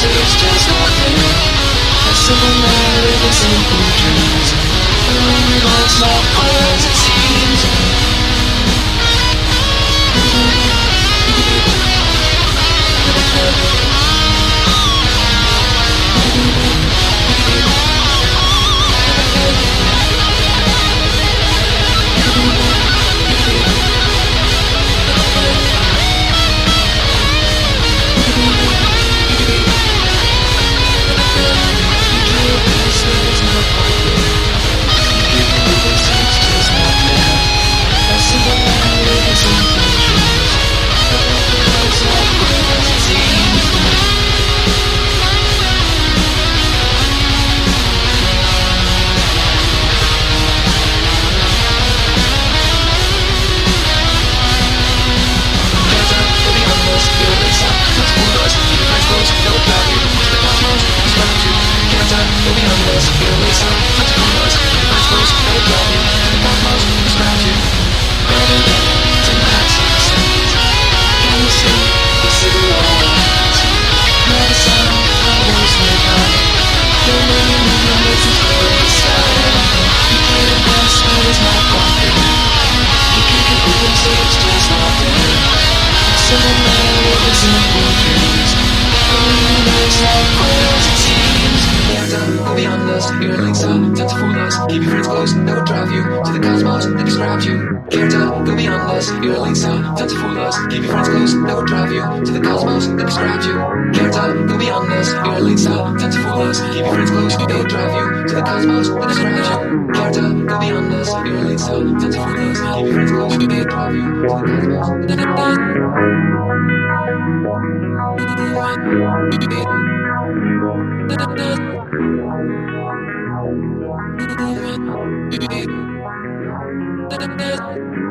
say it's just not there. A simple man living simple dreams. Life's not quite as it seems. Keep your friends close, that would drive you to the cosmos that describes you. Can't tell, go beyond us. Your links out, tend to fool us. Keep your friends close, that would drive you to the cosmos that describes you. Can't tell, go beyond us. Your links out, tend to fool us. Keep your friends close, that would drive you to the cosmos that describes you. Can't tell, go beyond us. Your links out, tend to fool us. Keep your friends close, that would drive you to the cosmos that describes you.